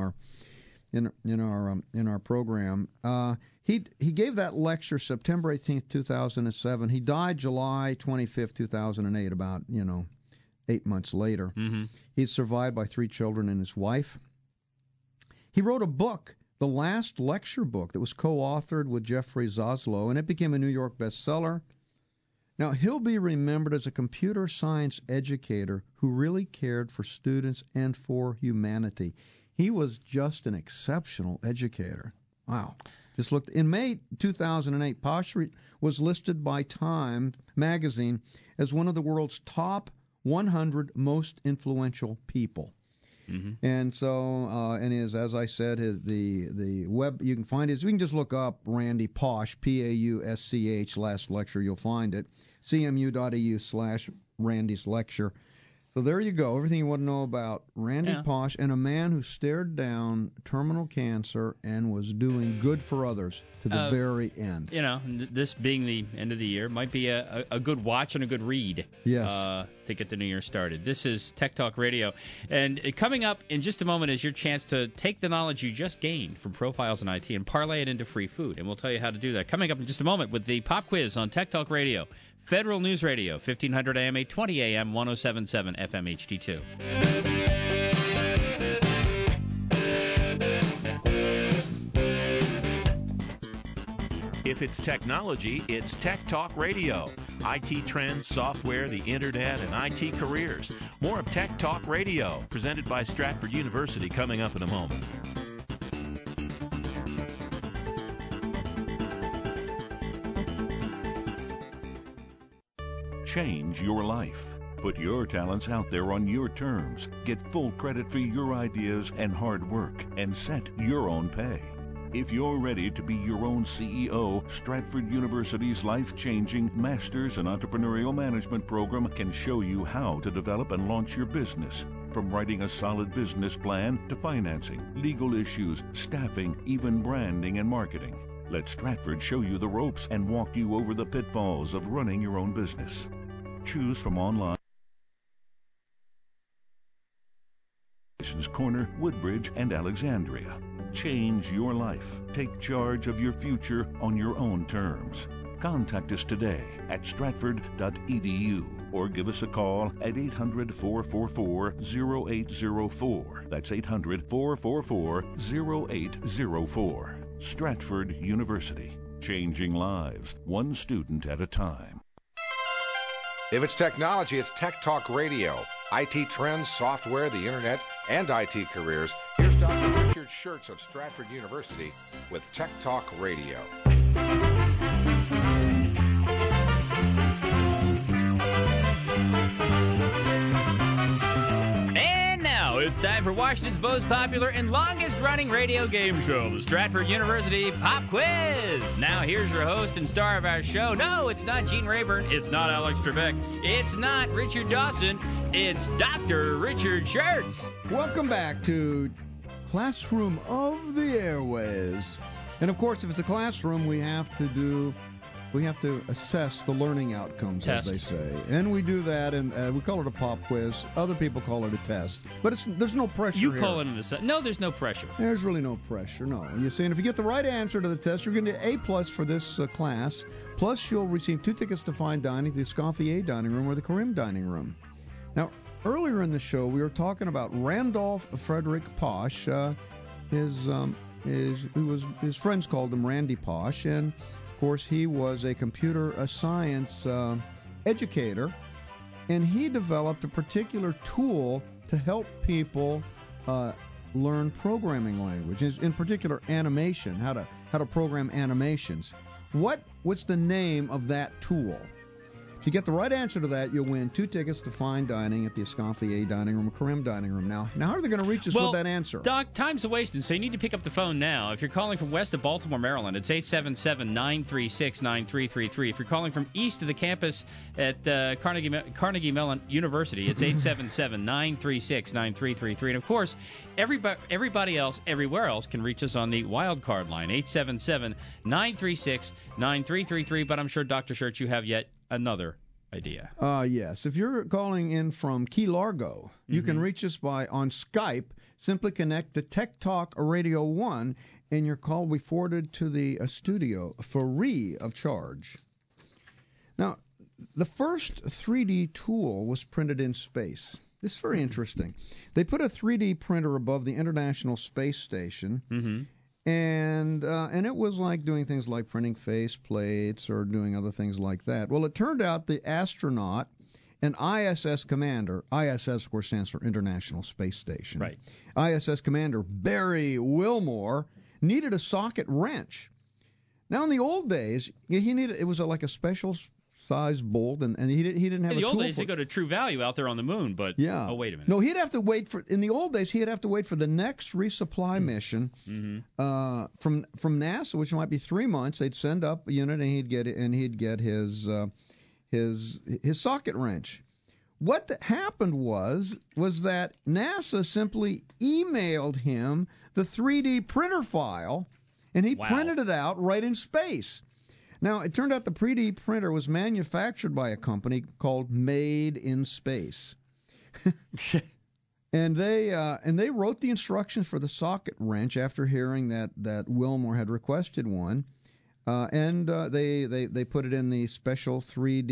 our program. He gave that lecture September 18th, 2007. He died July 25th, 2008, about 8 months later.
Mm-hmm.
He's survived by 3 children and his wife. He wrote a book, the last lecture book, that was co-authored with Jeffrey Zaslow, and it became a New York bestseller. Now, he'll be remembered as a computer science educator who really cared for students and for humanity. He was just an exceptional educator. Wow. Just looked. In May 2008, Posh was listed by Time magazine as one of the world's top 100 most influential people. Mm-hmm. And so, as I said, the web, you can find it. You can just look up Randy Pausch, Pausch, last lecture. You'll find it. cmu.edu/Randy's lecture. So there you go. Everything you want to know about Randy Pausch, and a man who stared down terminal cancer and was doing good for others to the very end.
This being the end of the year might be a good watch and a good read.
Yes.
To get the new year started. This is Tech Talk Radio. And coming up in just a moment is your chance to take the knowledge you just gained from Profiles in IT and parlay it into free food. And we'll tell you how to do that. Coming up in just a moment with the pop quiz on Tech Talk Radio. Federal News Radio, 1500 AM, 820 AM, 1077 FM HD2.
If it's technology, it's Tech Talk Radio. IT trends, software, the internet, and IT careers. More of Tech Talk Radio, presented by Stratford University, coming up in a moment.
Change your life. Put your talents out there on your terms. Get full credit for your ideas and hard work, and set your own pay. If you're ready to be your own CEO, Stratford University's life-changing Masters in Entrepreneurial Management program can show you how to develop and launch your business. From writing a solid business plan to financing, legal issues, staffing, even branding and marketing. Let Stratford show you the ropes and walk you over the pitfalls of running your own business. Choose from online. Corner, Woodbridge, and Alexandria. Change your life. Take charge of your future on your own terms. Contact us today at stratford.edu or give us a call at 800-444-0804. That's 800-444-0804. Stratford University. Changing lives, one student at a time.
If it's technology, it's Tech Talk Radio. IT trends, software, the internet, and IT careers. Here's Dr. Richard Schertz of Stratford University with Tech Talk Radio.
And now it's time for Washington's most popular and longest-running radio game show, the Stratford University Pop Quiz. Now here's your host and star of our show. No, it's not Gene Rayburn. It's not Alex Trebek. It's not Richard Dawson. It's Dr. Richard Schertz.
Welcome back to Classroom of the Airways. And of course, if it's a classroom, we have to assess the learning outcomes,
Test.
as they say. And we do that, and we call it a pop quiz. Other people call it a test. But there's no pressure
You
here.
call it an assessment. No, there's no pressure.
There's really no pressure, no. You see, and if you get the right answer to the test, you're going to get A+ for this class. Plus, you'll receive 2 tickets to fine dining, the Escoffier Dining Room or the Karim Dining Room. Now, earlier in the show, we were talking about Randolph Frederick Pausch. His friends called him Randy Pausch, and of course, he was a computer science educator, and he developed a particular tool to help people learn programming languages, in particular animation, how to program animations. What's the name of that tool? If you get the right answer to that, you'll win 2 tickets to fine dining at the Escoffier Dining Room, Karim Dining Room. Now how are they going to reach us with that answer?
Doc, time's wasting, so you need to pick up the phone now. If you're calling from west of Baltimore, Maryland, it's 877-936-9333. If you're calling from east of the campus at Carnegie Mellon University, it's 877-936-9333. And, of course, everybody else, everywhere else, can reach us on the wild card line, 877-936-9333. But I'm sure, Dr. Schertz, you have yet another idea.
Yes. If you're calling in from Key Largo, you can reach us on Skype. Simply connect to Tech Talk Radio 1, and your call will be forwarded to the studio free of charge. Now, the first 3D tool was printed in space. This is very interesting. They put a 3D printer above the International Space Station, and it was like doing things like printing face plates or doing other things like that. Well, it turned out the astronaut and ISS commander, ISS, of course, stands for International Space Station.
Right.
ISS commander Barry Wilmore needed a socket wrench. Now, in the old days, it was like a special size bolt, and he didn't have a tool.
In the old days, they go to True Value out there on the moon, but oh, wait a minute.
No, he'd have to wait for. In the old days, he'd have to wait for the next resupply mission from NASA, which might be 3 months. They'd send up a unit, and he'd get it, and he'd get his socket wrench. What happened was that NASA simply emailed him the 3D printer file, and he printed it out right in space. Now, it turned out the 3D printer was manufactured by a company called Made in Space. And they wrote the instructions for the socket wrench after hearing that Wilmore had requested one. They put it in the special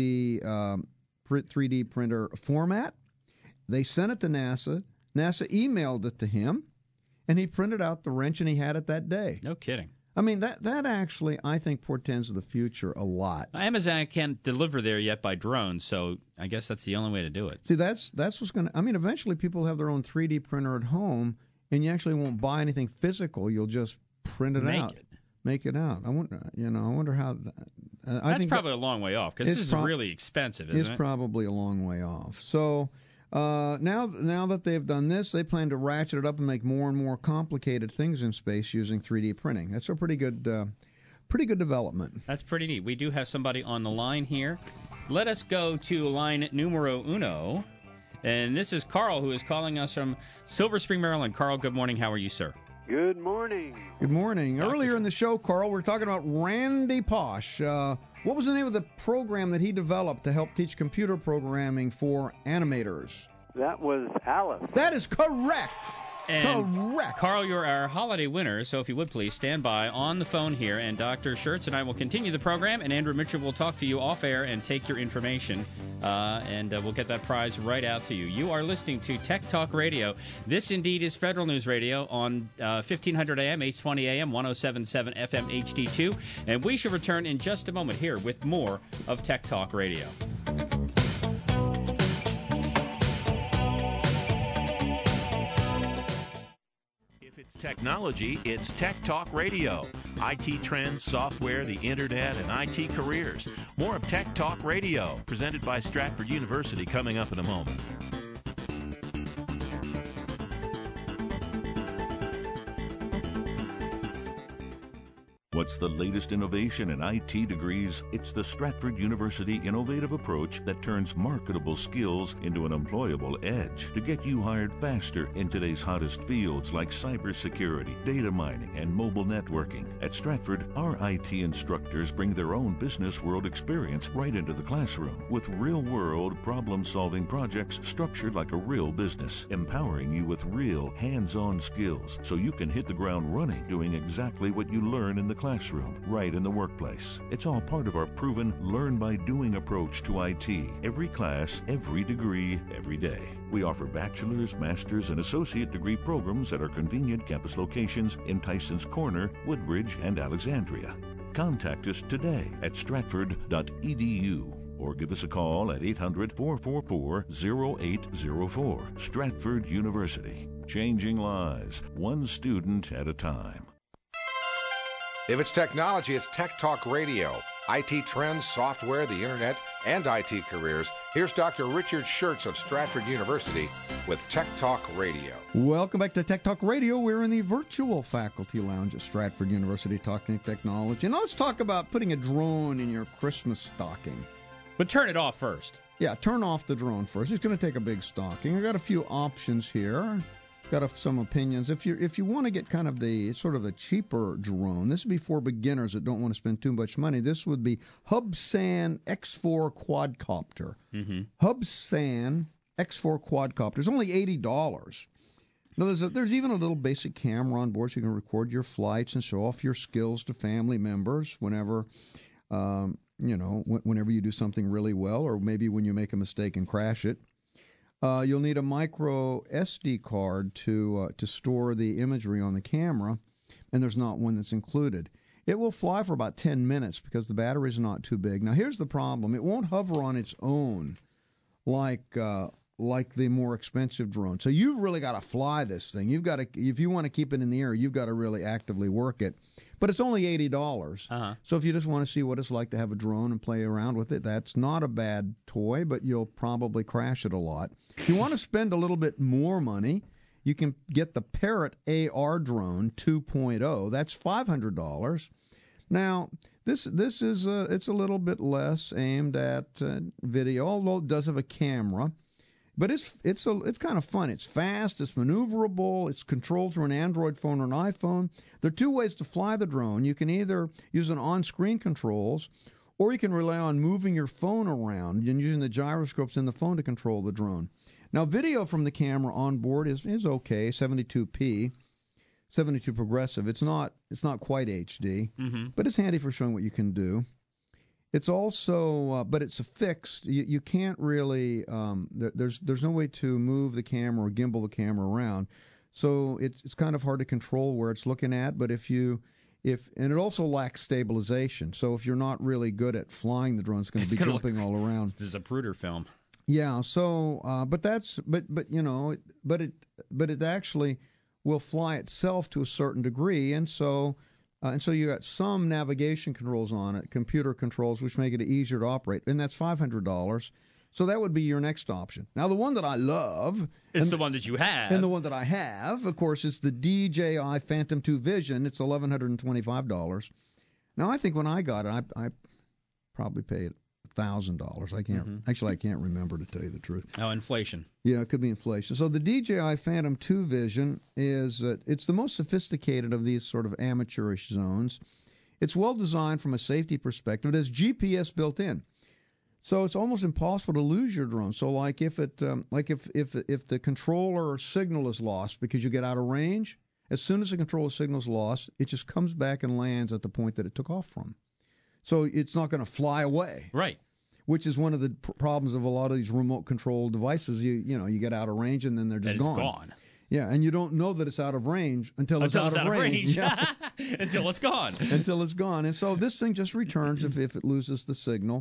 3D printer format. They sent it to NASA. NASA emailed it to him, and he printed out the wrench, and he had it that day.
No kidding.
I mean, that actually, I think, portends the future a lot.
Amazon can't deliver there yet by drone, so I guess that's the only way to do it.
See, that's what's going to... I mean, eventually people have their own 3D printer at home, and you actually won't buy anything physical. You'll just print it out. Make it out. I wonder how...
That's probably a long way off, because this is really expensive, isn't it?
It's probably a long way off. So... now that they've done this, they plan to ratchet it up and make more and more complicated things in space using 3D printing. That's a pretty good development.
That's pretty neat. We do have somebody on the line here. Let us go to line numero uno. And this is Carl, who is calling us from Silver Spring, Maryland. Carl, good morning. How are you, sir?
Good morning.
Good morning. Earlier in the show, Carl, we were talking about Randy Pausch. What was the name of the program that he developed to help teach computer programming for animators?
That was Alice.
That is correct. Correct.
Carl, you're our holiday winner, so if you would please stand by on the phone here, and Dr. Schertz and I will continue the program, and Andrew Mitchell will talk to you off air and take your information, and we'll get that prize right out to you. You are listening to Tech Talk Radio. This indeed is Federal News Radio on 1500 AM, 820 AM, 1077 FM HD2, and we shall return in just a moment here with more of Tech Talk Radio.
Technology, it's Tech Talk Radio. IT trends, software, the internet, and IT careers. More of Tech Talk Radio, presented by Stratford University, coming up in a moment.
What's the latest innovation in IT degrees? It's the Stratford University innovative approach that turns marketable skills into an employable edge to get you hired faster in today's hottest fields like cybersecurity, data mining, and mobile networking. At Stratford, our IT instructors bring their own business world experience right into the classroom with real-world problem-solving projects structured like a real business, empowering you with real hands-on skills so you can hit the ground running doing exactly what you learn in the classroom, right in the workplace. It's all part of our proven learn-by-doing approach to IT. Every class, every degree, every day. We offer bachelor's, master's, and associate degree programs at our convenient campus locations in Tysons Corner, Woodbridge, and Alexandria. Contact us today at stratford.edu or give us a call at 800-444-0804. Stratford University. Changing lives, one student at a time.
If it's technology, it's Tech Talk Radio. IT trends, software, the internet, and IT careers. Here's Dr. Richard Schertz of Stratford University with Tech Talk Radio.
Welcome back to Tech Talk Radio. We're in the virtual faculty lounge at Stratford University talking technology. And let's talk about putting a drone in your Christmas stocking.
But turn it off first.
Yeah, turn off the drone first. It's going to take a big stocking. I've got a few options here. Got some opinions. If you want to get kind of the sort of a cheaper drone, this would be for beginners that don't want to spend too much money. This would be Hubsan X4 Quadcopter. Mm-hmm. Hubsan X4 Quadcopter is only $80. Now, there's even a little basic camera on board so you can record your flights and show off your skills to family members whenever, whenever you do something really well, or maybe when you make a mistake and crash it. You'll need a micro SD card to store the imagery on the camera, and there's not one that's included. It will fly for about 10 minutes because the battery's not too big. Now, here's the problem. It won't hover on its own like the more expensive drone. So you've really got to fly this thing. You've got to, if you want to keep it in the air, you've got to really actively work it. But it's only $80. Uh-huh. So if you just want to see what it's like to have a drone and play around with it, that's not a bad toy, but you'll probably crash it a lot. If you want to spend a little bit more money, you can get the Parrot AR drone 2.0. That's $500. Now, this is it's a little bit less aimed at video, although it does have a camera. But it's kind of fun. It's fast. It's maneuverable. It's controlled through an Android phone or an iPhone. There are two ways to fly the drone. You can either use an on-screen controls, or you can rely on moving your phone around and using the gyroscopes in the phone to control the drone. Now, video from the camera on board is okay, 72p, 72 progressive. It's not quite HD, but it's handy for showing what you can do. It's also, but it's a fixed. You can't really. There's no way to move the camera or gimbal the camera around, so it's kind of hard to control where it's looking at. But and it also lacks stabilization. So if you're not really good at flying the drone, it's going to be jumping all around.
This is a Zapruder film.
Yeah. So, but it actually will fly itself to a certain degree, and so you got some navigation controls on it, computer controls, which make it easier to operate, and that's $500. So that would be your next option. Now, the one that I love
is the one that you have,
and the one that I have, of course, is the DJI Phantom 2 Vision. It's $1,125. Now, I think when I got it, I probably paid $1,000. I can't remember, to tell you the truth.
Oh, inflation.
Yeah, it could be inflation. So the DJI Phantom 2 Vision is it's the most sophisticated of these sort of amateurish zones. It's well designed from a safety perspective. It has GPS built in, so it's almost impossible to lose your drone. So, like if the controller signal is lost because you get out of range, as soon as the controller signal is lost, it just comes back and lands at the point that it took off from. So it's not going to fly away.
Right.
Which is one of the problems of a lot of these remote control devices. You get out of range and then they're just gone.
It's gone.
Yeah, and you don't know that it's out of range until it's out of range. Yeah.
Until it's gone.
Until it's gone. And so this thing just returns if it loses the signal.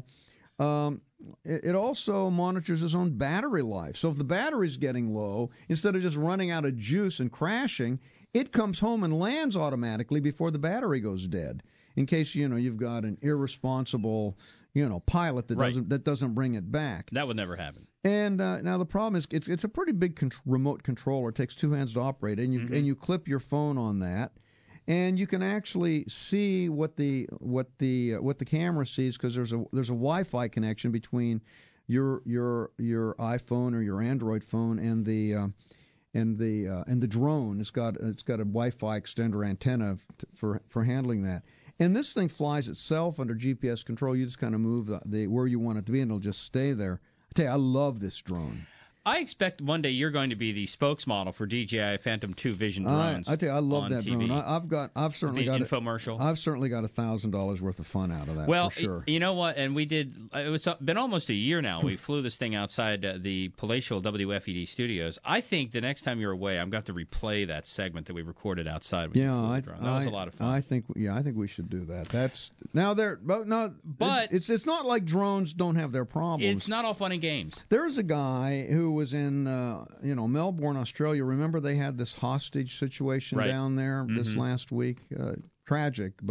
It also monitors its own battery life. So if the battery's getting low, instead of just running out of juice and crashing, it comes home and lands automatically before the battery goes dead. In case you've got an irresponsible pilot that doesn't bring it back.
That would never happen.
And now the problem is it's a pretty big remote controller. It takes two hands to operate, and you clip your phone on that, and you can actually see what the camera sees, because there's a Wi-Fi connection between your iPhone or your Android phone and the drone. It's got a Wi-Fi extender antenna for handling that. And this thing flies itself under GPS control. You just kind of move the where you want it to be, and it'll just stay there. I tell you, I love this drone.
I expect one day you're going to be the spokesmodel for DJI Phantom 2 Vision drones.
I tell you, I love that
TV.
drone. I've certainly got
infomercial.
I've certainly got $1,000 worth of fun out of that.
Well,
for sure.
You know what? And we did. It's been almost a year now. We flew this thing outside the palatial WFED studios. I think the next time you're away, I'm going to replay that segment that we recorded outside. When you flew the drone. That was a lot of fun.
I think we should do that. That's now there, but it's not like drones don't have their problems.
It's not all fun and games.
There's a guy who was in Melbourne, Australia. Remember they had this hostage situation down there this last week. Tragic, but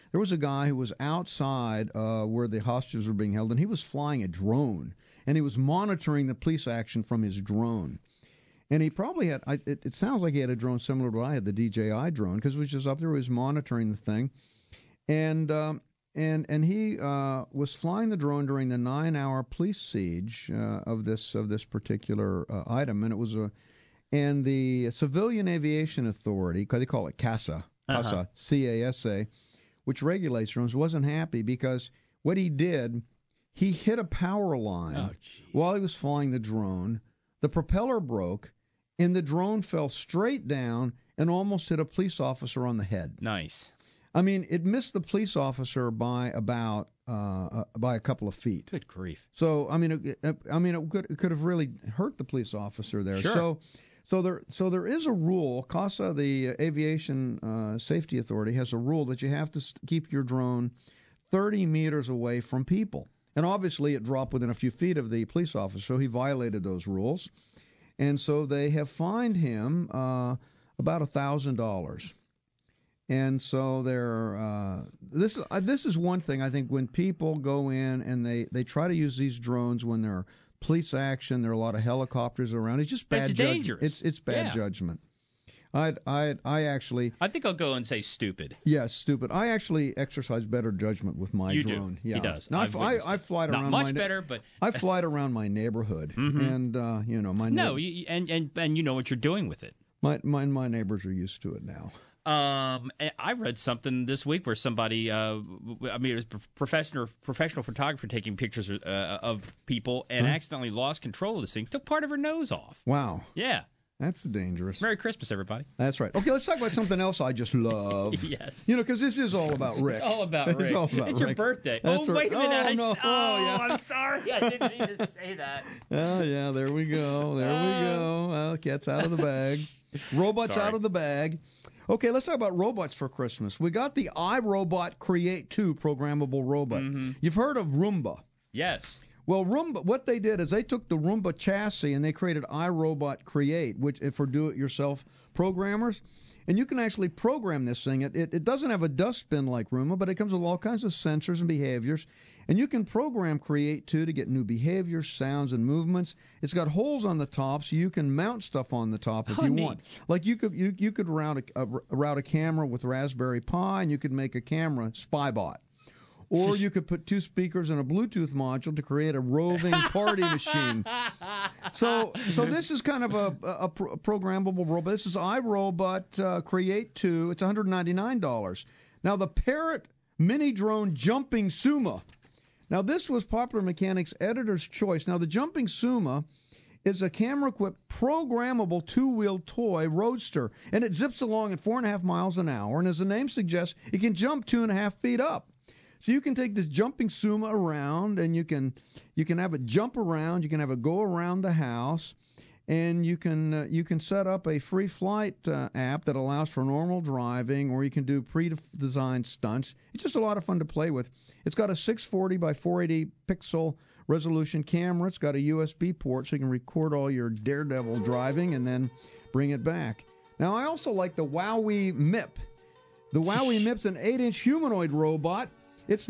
There was a guy who was outside where the hostages were being held, and he was flying a drone, and he was monitoring the police action from his drone. And he probably had, it sounds like he had a drone similar to what I had, the DJI drone, because he was just up there, he was monitoring the thing. And he was flying the drone during the 9-hour police siege of this particular item, and it was and the Civilian Aviation Authority, they call it CASA, C-A-S-A, which regulates drones, wasn't happy because what he did, he hit a power line while he was flying the drone. The propeller broke, and the drone fell straight down and almost hit a police officer on the head.
Nice.
I mean, it missed the police officer by about by a couple of feet.
Good grief!
So, I mean, it could have really hurt the police officer there.
Sure.
So there is a rule. CASA, the Aviation Safety Authority, has a rule that you have to keep your drone 30 meters away from people. And obviously, it dropped within a few feet of the police officer, so he violated those rules. And so they have fined him about $1,000. And so this is one thing, I think, when people go in and they try to use these drones when there are police action, there are a lot of helicopters around. It's just bad judgment.
Dangerous.
It's bad judgment. I
think I'll go and say stupid.
Yes, stupid. I actually exercise better judgment with my drone.
Do. Yeah. He does.
Now, I fly it around.
Not much better, but
I fly it around my neighborhood, and my
and you know what you're doing with it.
My neighbors are used to it now.
I read something this week where somebody, it was a professional photographer taking pictures of people and accidentally lost control of this thing. Took part of her nose off.
Wow.
Yeah.
That's dangerous.
Merry Christmas, everybody.
That's right. Okay, let's talk about something else I just love.
Yes.
Because this is all about Rick.
It's all about Rick.
It's all about
It's
Rick.
your birthday.
That's right.
Wait a minute.
No. Yeah.
I'm sorry. I didn't mean to say that.
Oh, yeah, there we go. There we go. Well, cat's out of the bag. Robots out of the bag. Okay, let's talk about robots for Christmas. We got the iRobot Create 2 programmable robot. Mm-hmm. You've heard of Roomba.
Yes.
Well, Roomba, what they did is they took the Roomba chassis and they created iRobot Create, which for do-it-yourself programmers. And you can actually program this thing. It doesn't have a dustbin like Roomba, but it comes with all kinds of sensors and behaviors. And you can program Create 2 to get new behaviors, sounds, and movements. It's got holes on the top, so you can mount stuff on the top if you want. Like you could route a camera with Raspberry Pi, and you could make a camera spy bot. Or you could put 2 speakers and a Bluetooth module to create a roving party machine. So this is kind of a programmable robot. This is iRobot Create 2. It's $199. Now, the Parrot Mini Drone Jumping Suma. Now, this was Popular Mechanics' editor's choice. Now, the Jumping Suma is a camera-equipped, programmable 2-wheel toy roadster, and it zips along at 4.5 miles an hour. And as the name suggests, it can jump 2.5 feet up. So you can take this Jumping Suma around, and you can have it jump around. You can have it go around the house, and you can set up a free flight app that allows for normal driving, or you can do pre-designed stunts. It's just a lot of fun to play with. It's got a 640 by 480 pixel resolution camera. It's got a USB port, so you can record all your daredevil driving and then bring it back. Now, I also like the Wowie MIP. The Wowie MIP's an 8-inch humanoid robot. It's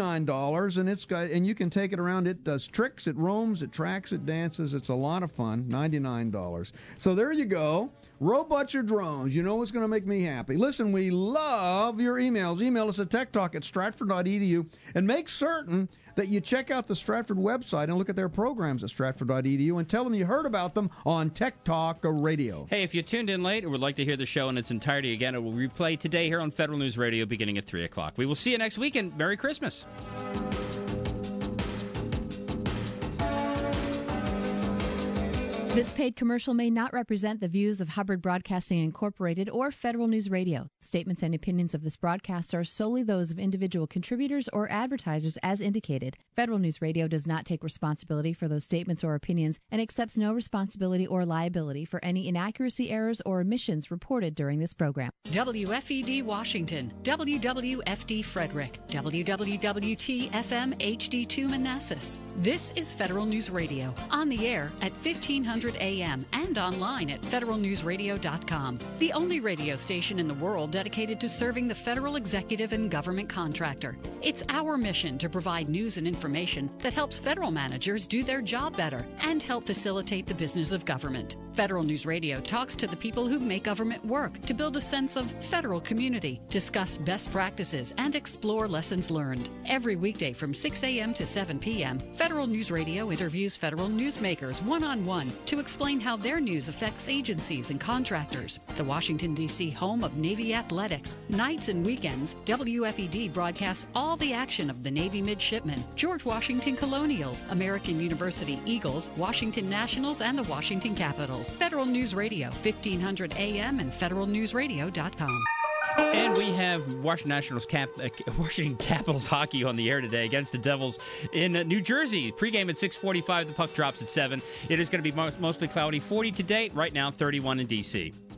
$99, and you can take it around. It does tricks, it roams, it tracks, it dances. It's a lot of fun. $99. So there you go. Robots or drones. You know what's going to make me happy. Listen, we love your emails. Email us at techtalk@stratford.edu, and make certain that you check out the Stratford website and look at their programs at stratford.edu and tell them you heard about them on Tech Talk Radio.
Hey, if you tuned in late or would like to hear the show in its entirety again, it will replay today here on Federal News Radio beginning at 3 o'clock. We will see you next week, and Merry Christmas.
This paid commercial may not represent the views of Hubbard Broadcasting Incorporated or Federal News Radio. Statements and opinions of this broadcast are solely those of individual contributors or advertisers as indicated. Federal News Radio does not take responsibility for those statements or opinions and accepts no responsibility or liability for any inaccuracy, errors, or omissions reported during this program.
WFED Washington, WWFD Frederick, WWWT FM HD2 Manassas. This is Federal News Radio, on the air at 1500 1500 AM and online at federalnewsradio.com. The only radio station in the world dedicated to serving the federal executive and government contractor. It's our mission to provide news and information that helps federal managers do their job better and help facilitate the business of government. Federal News Radio talks to the people who make government work to build a sense of federal community, discuss best practices, and explore lessons learned. Every weekday from 6 a.m. to 7 p.m., Federal News Radio interviews federal newsmakers one-on-one to explain how their news affects agencies and contractors. The Washington, D.C. home of Navy athletics. Nights and weekends, WFED broadcasts all the action of the Navy midshipmen, George Washington Colonials, American University Eagles, Washington Nationals, and the Washington Capitals. Federal News Radio, 1500 AM and federalnewsradio.com.
And we have Washington Capitals hockey on the air today against the Devils in New Jersey. Pregame at 6:45. The puck drops at 7. It is going to be mostly cloudy. 40 today. Right now, 31 in D.C.